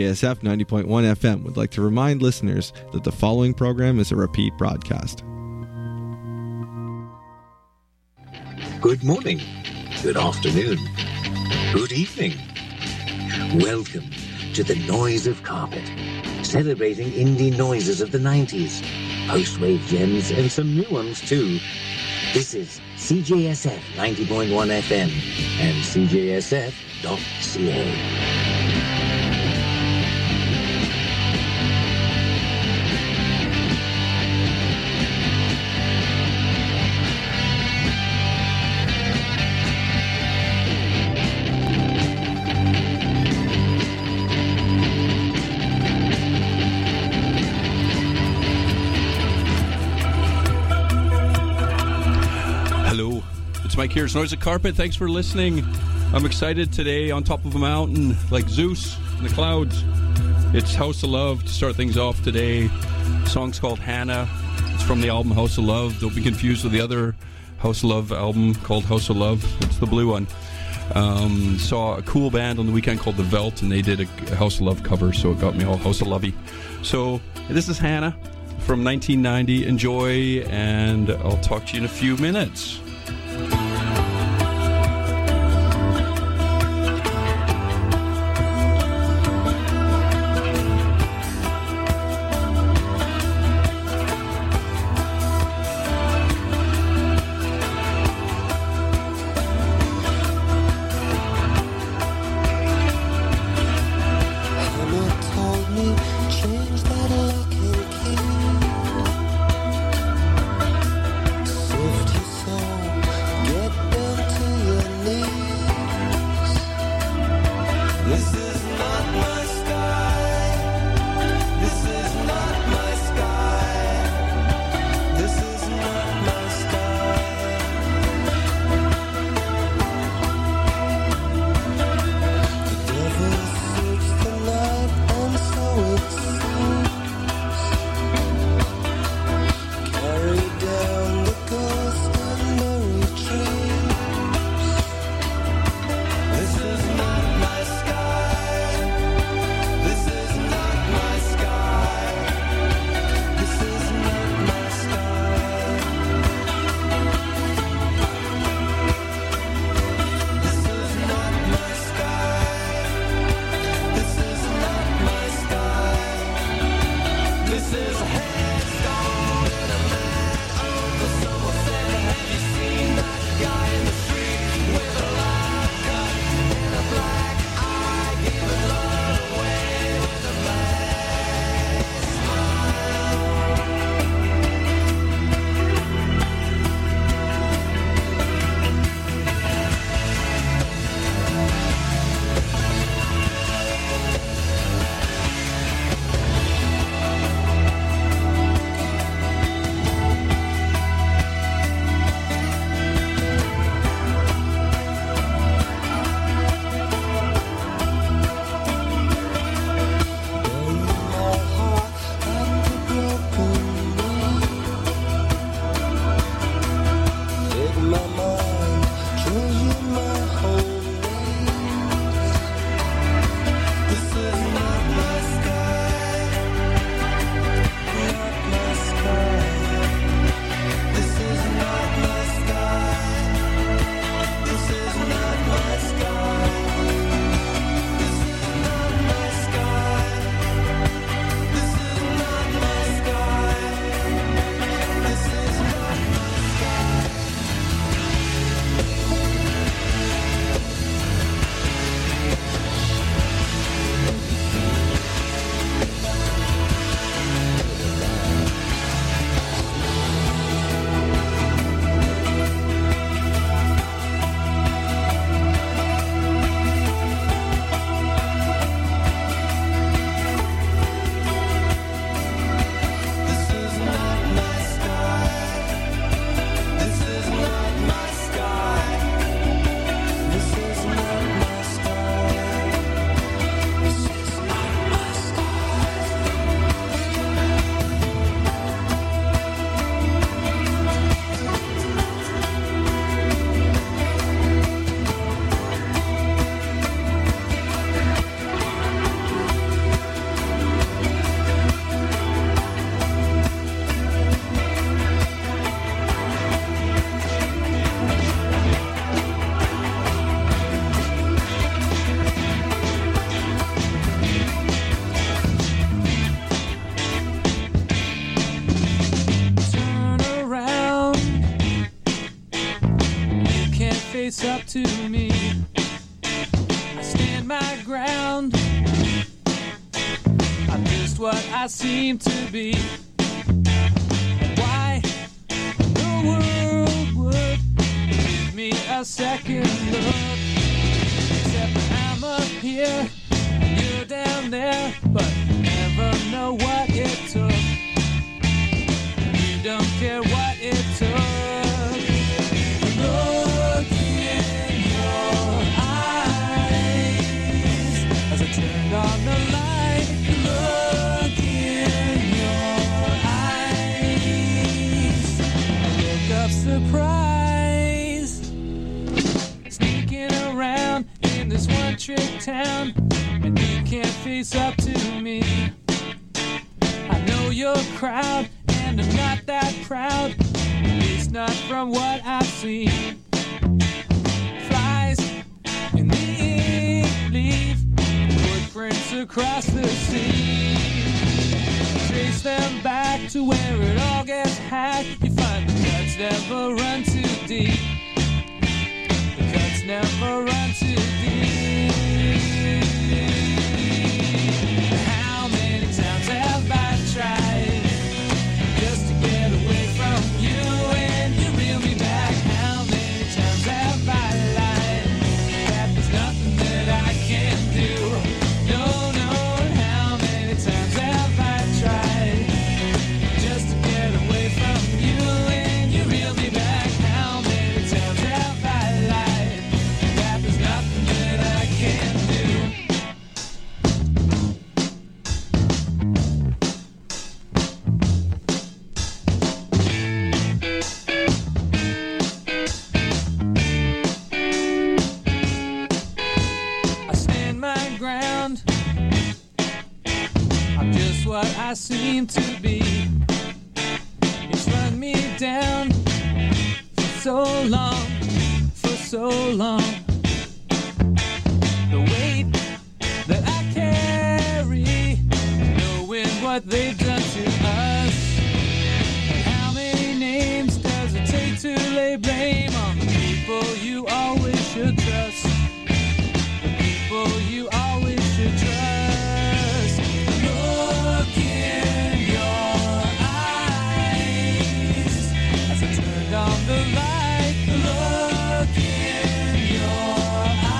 ASF 90.1 FM would like to remind listeners that the following program is a repeat broadcast. Good morning, good afternoon, good evening. Welcome to the Noise of Carpet, celebrating indie noises of the 90s, post-wave gems and some new ones too. This is CJSF 90.1 FM and CJSF.ca. Mike here. It's Noise of Carpet. Thanks for listening. I'm excited today on top of a mountain like Zeus in the clouds. It's House of Love to start things off today. The song's called Hannah. It's from the album House of Love. Don't be confused with the other House of Love album called House of Love. It's the blue one. Saw a cool band on the weekend called The Velt, and they did a House of Love cover, so it got me all House of Lovey. So this is Hannah from 1990. Enjoy, and I'll talk to you in a few minutes. Soul I seem to be. Why the world would give me a second look? Except I'm up here, you're down there, but never know what it took. You don't care what it took. Look in your eyes as I turned on the light. Look in your eyes, a look of surprise. Sneaking around in this one-trick town, and you can't face up to me. I know your crowd, and I'm not that proud, at least not from what I've seen. Flies in the ink leave footprints across the sea. Trace them back to where it all gets hacked. You find the cuts never run too deep. The cuts never run too deep. How many times have I tried just to get away from you and you reel me back? How many times have I lied that there's nothing that I can't do? No, no, how many times have I tried just to get away from you and you reel me back? How many times have I lied that there's nothing that I can't do? I stand my ground. I'm just what I seem to be. It's run me down for so long, for so long. The weight that I carry, knowing what they've done to us. How many names does it take to lay blame on the people you always should trust? The people you always should trust. Look in your eyes as I turned on the light. Look in your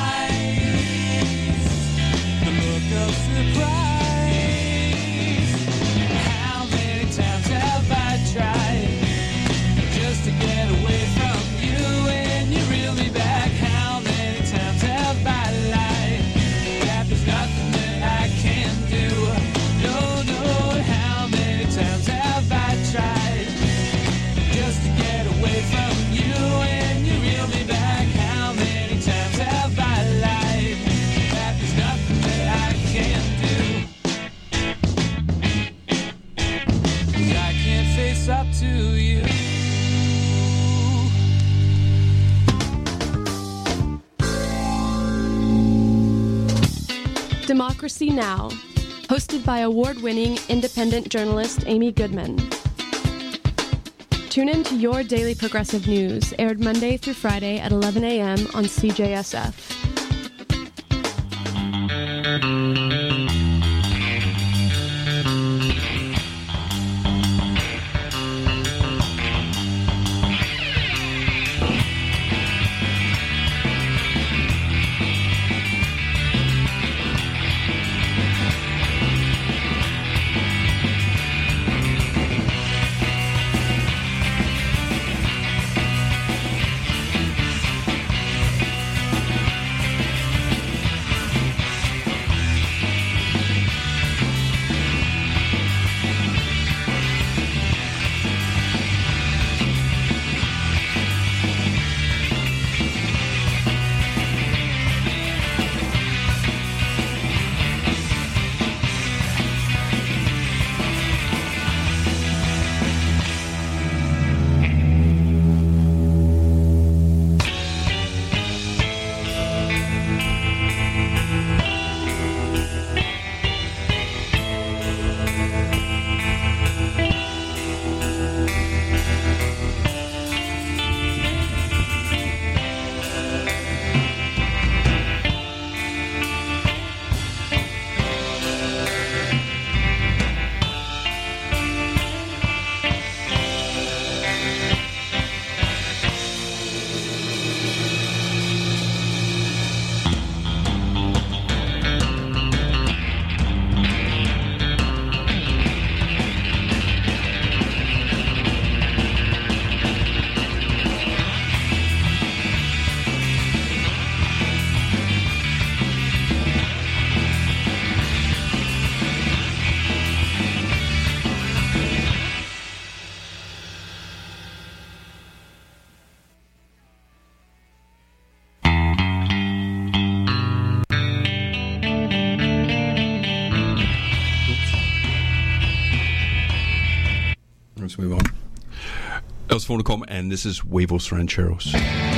eyes, the look of surprise. How many times have I tried just to get away from you and you reel me back? How many times have I lied that there's nothing that I can do? No, no, how many times have I tried just to get away from you and you reel me back? How many times have I lied that there's nothing that I can do? 'Cause I can't face up to you. Democracy Now!, hosted by award-winning independent journalist Amy Goodman. Tune in to Your Daily Progressive News, aired Monday through Friday at 11 a.m. on CJSF. move on. Els Phonocom, and this is Huevos Rancheros.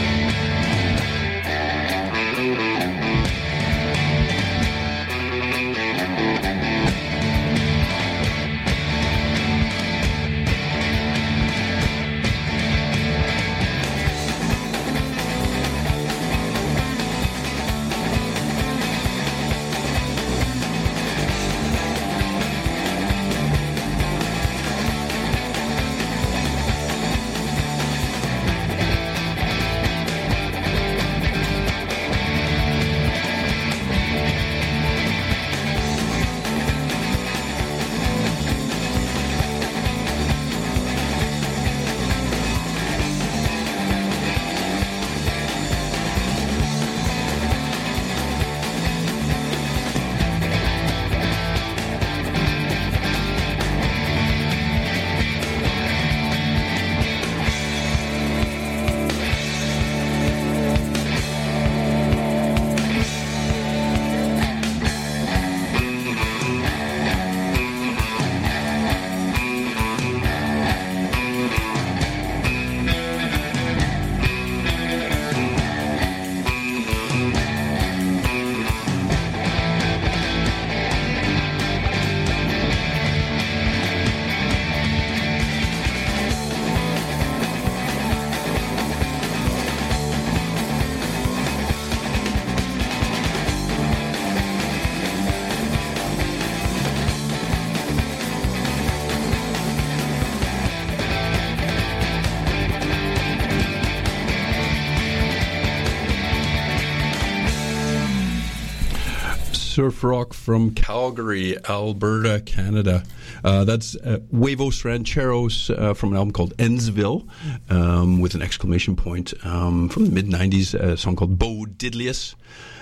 Surf rock from Calgary, Alberta, Canada. That's Huevos Rancheros from an album called Endsville, with an exclamation point, from the mid-90s, a song called Bo Diddlius.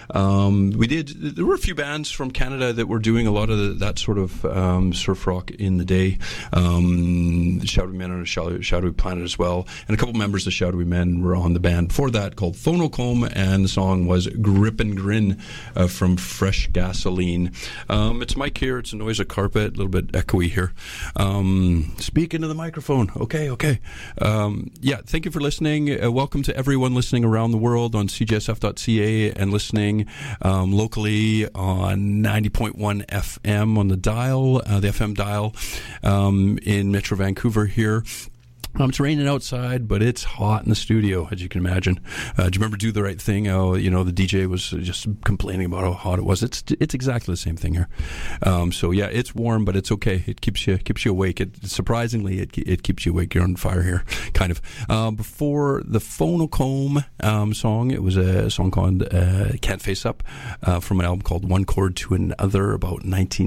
There were a few bands from Canada that were doing a lot of that sort of surf rock in the day. Shadowy Men on a Shadowy Planet as well. And a couple members of Shadowy Men were on the band before that called Phonocom, and the song was Grip and Grin from Fresh Gasoline. It's Mike here. It's a Noise of Carpet, a little bit echoey here. Speak into the microphone. Okay. Thank you for listening. Welcome to everyone listening around the world on cjsf.ca and listening locally on 90.1 FM on the dial, the FM dial in Metro Vancouver here. It's raining outside, but it's hot in the studio, as you can imagine. Do you remember Do the Right Thing? Oh, the DJ was just complaining about how hot it was. It's exactly the same thing here. It's warm, but it's okay. It keeps you awake. Surprisingly, it keeps you awake. You're on fire here, kind of. Before the Phonocom song, it was a song called Can't Face Up from an album called One Chord to Another, about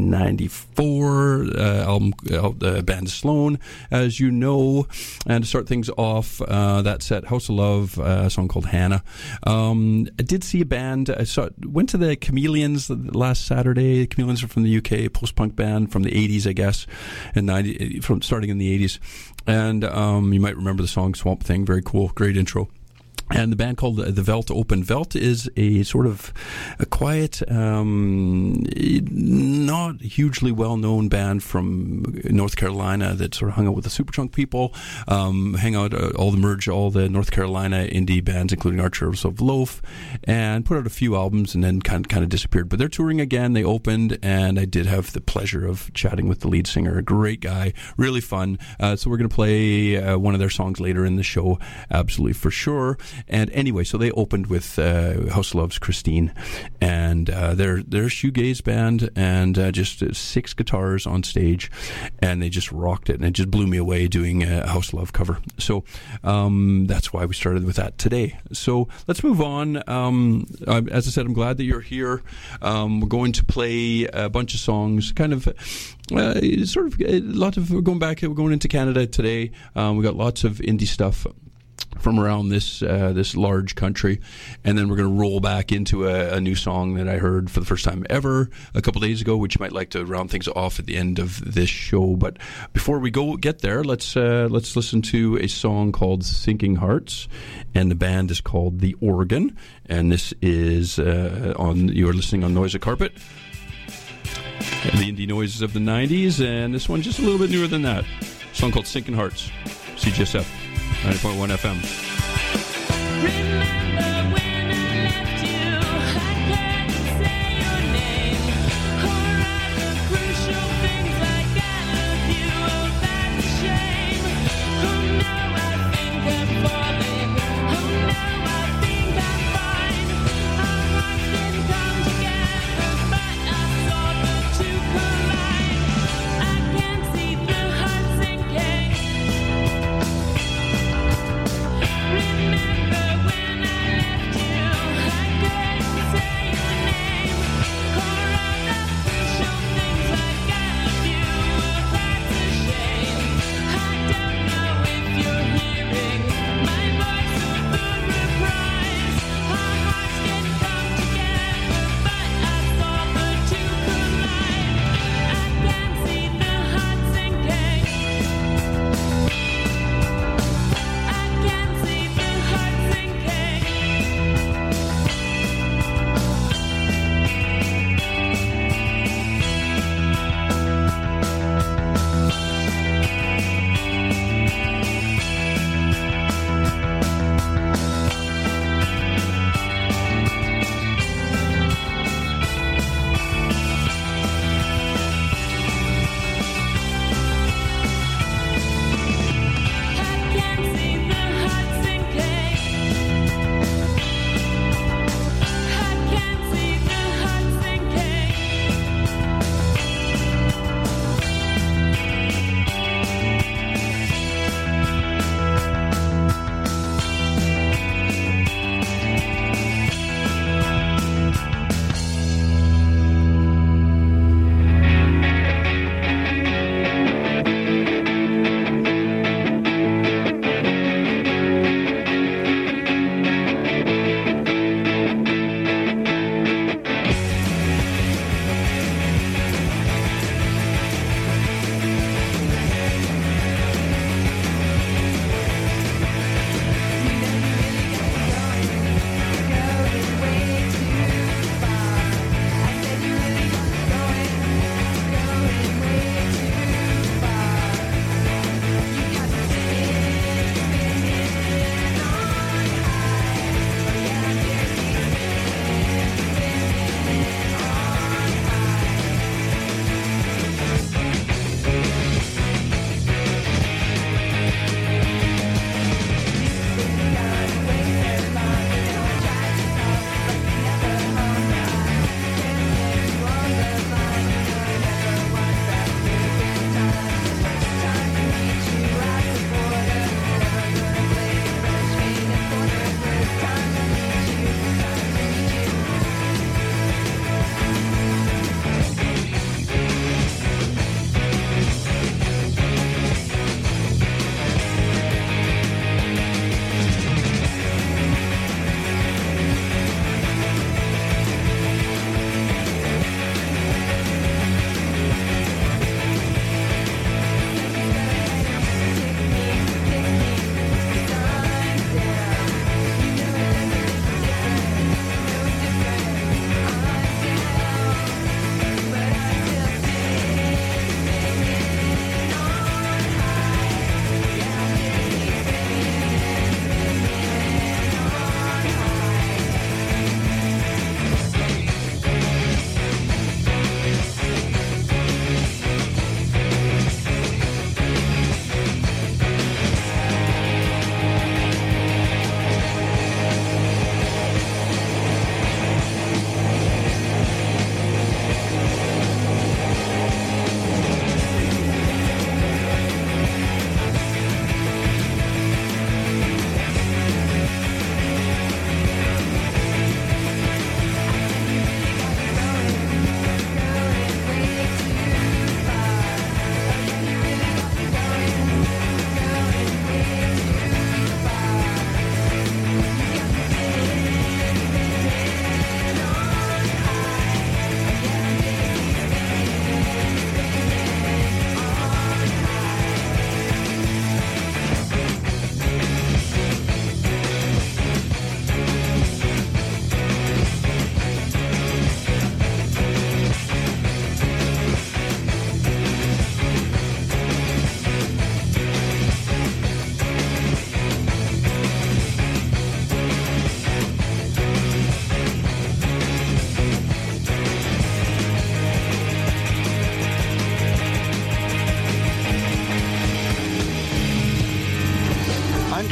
1994. Band Sloan, as you know. And to start things off, that set, House of Love, a song called Hannah. I did see a band. Went to the Chameleons last Saturday. The Chameleons are from the UK, post-punk band from the 80s, I guess, starting in the 80s. And you might remember the song Swamp Thing. Very cool, great intro. And the band called The Veld opened. Veld is a sort of a quiet, not hugely well-known band from North Carolina that sort of hung out with the Superchunk people, hang out all the North Carolina indie bands, including Archers of Loaf, and put out a few albums and then kind of disappeared. But they're touring again. They opened, and I did have the pleasure of chatting with the lead singer. A great guy, really fun. So we're going to play one of their songs later in the show, absolutely for sure. And anyway, so they opened with House of Love's Christine, and they're a shoegaze band, and just 6 guitars on stage, and they just rocked it, and it just blew me away doing a House of Love cover. So that's why we started with that today. So let's move on. As I said, I'm glad that you're here. We're going to play a bunch of songs, kind of sort of a lot of, we're going into Canada today. We got lots of indie stuff from around this large country, and then we're going to roll back into a new song that I heard for the first time ever a couple days ago, which you might like to round things off at the end of this show. But before we get there, let's listen to a song called Sinking Hearts, and the band is called The Organ, and this is you are listening on Noise of Carpet, the indie noises of the 90s, and this one's just a little bit newer than that. A song called Sinking Hearts. CJSF 90.1 FM. Remember when I left you, I couldn't say your name, or other crucial things like I love you. Oh, that's a shame. Oh no, I think I'm falling. Oh no, I think I'm fine. Our hearts didn't come together, but I saw the two collide. I can see the heart sinking. Remember when I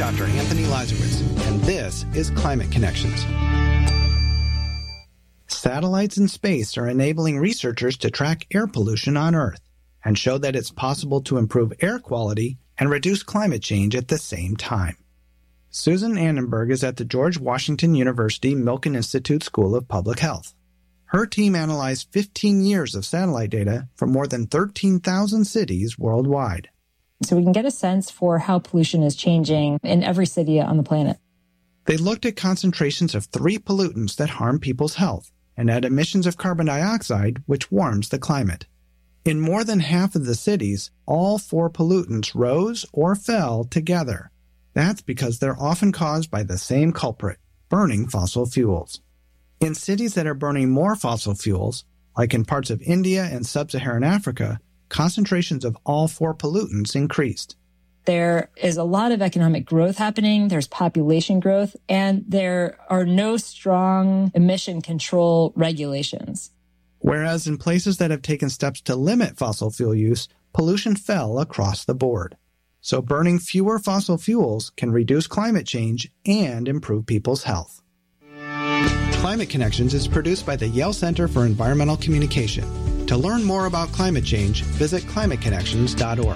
Dr. Anthony Lazarus, and this is Climate Connections. Satellites in space are enabling researchers to track air pollution on Earth and show that it's possible to improve air quality and reduce climate change at the same time. Susan Annenberg is at the George Washington University Milken Institute School of Public Health. Her team analyzed 15 years of satellite data from more than 13,000 cities worldwide. So we can get a sense for how pollution is changing in every city on the planet. They looked at concentrations of 3 pollutants that harm people's health and at emissions of carbon dioxide, which warms the climate. In more than half of the cities, all 4 pollutants rose or fell together. That's because they're often caused by the same culprit, burning fossil fuels. In cities that are burning more fossil fuels, like in parts of India and sub-Saharan Africa, concentrations of all 4 pollutants increased. There is a lot of economic growth happening, there's population growth, and there are no strong emission control regulations. Whereas in places that have taken steps to limit fossil fuel use, pollution fell across the board. So burning fewer fossil fuels can reduce climate change and improve people's health. Climate Connections is produced by the Yale Center for Environmental Communication. To learn more about climate change, visit climateconnections.org.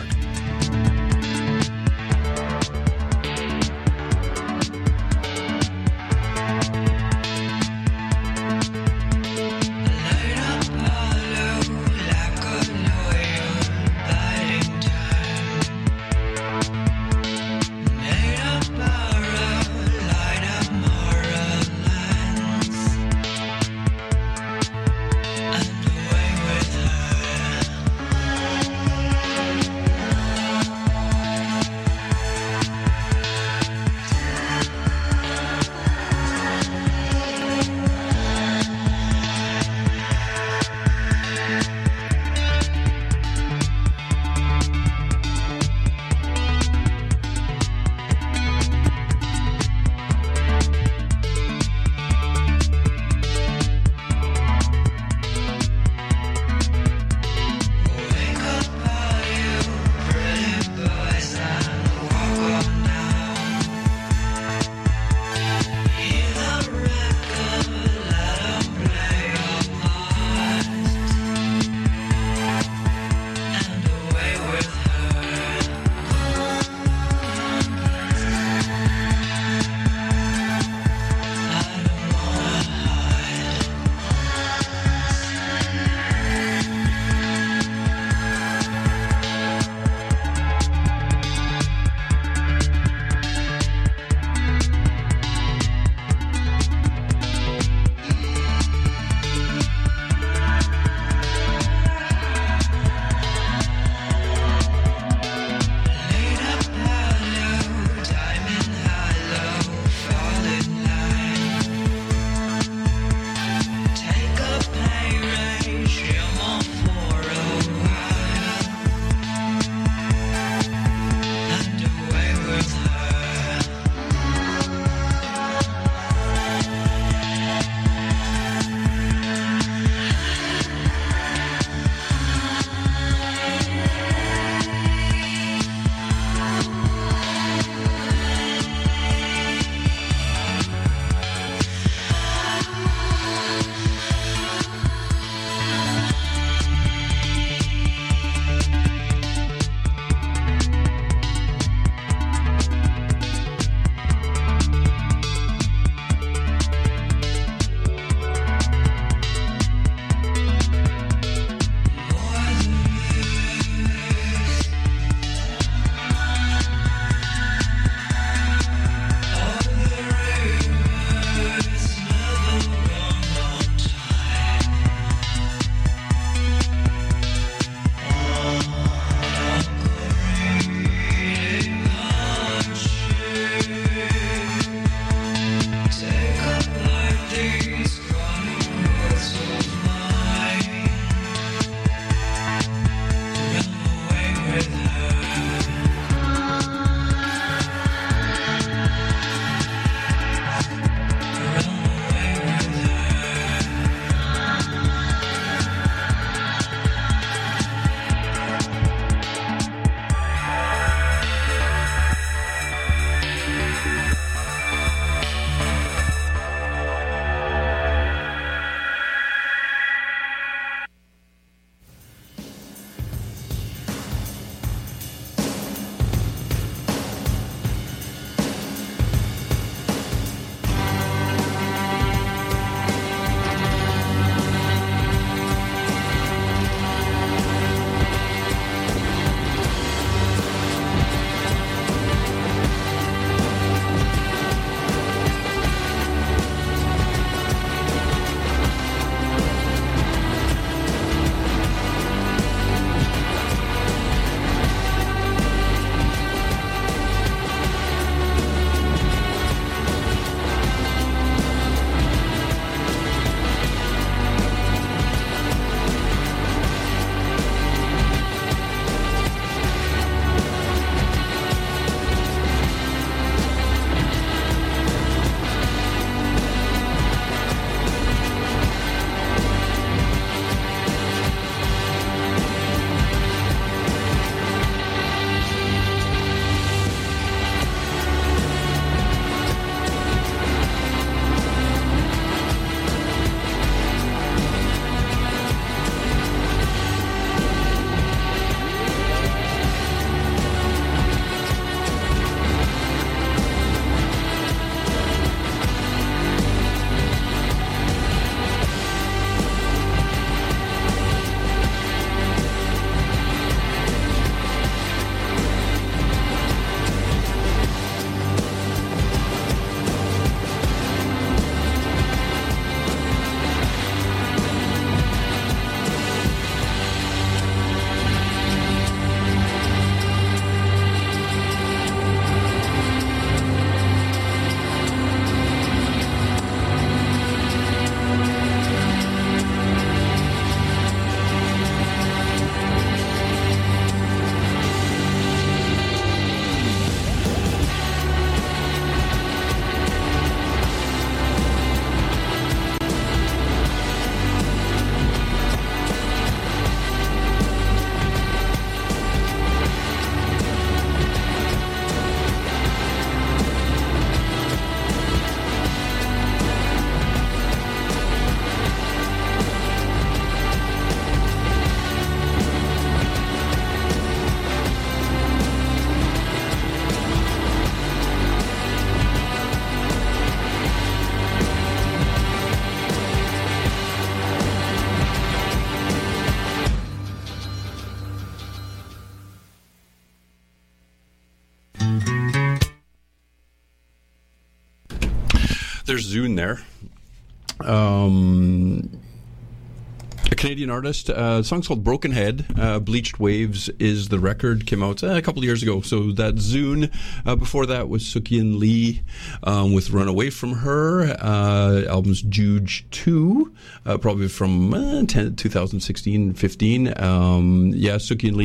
there's Zune there. A Canadian artist. The song's called Broken Head. Bleached Waves is the record. Came out a couple of years ago. So that's Zune. Before that was Sukyin Lee with Run Away From Her. Album's Juge 2, probably from 2016-15. Sukyin Lee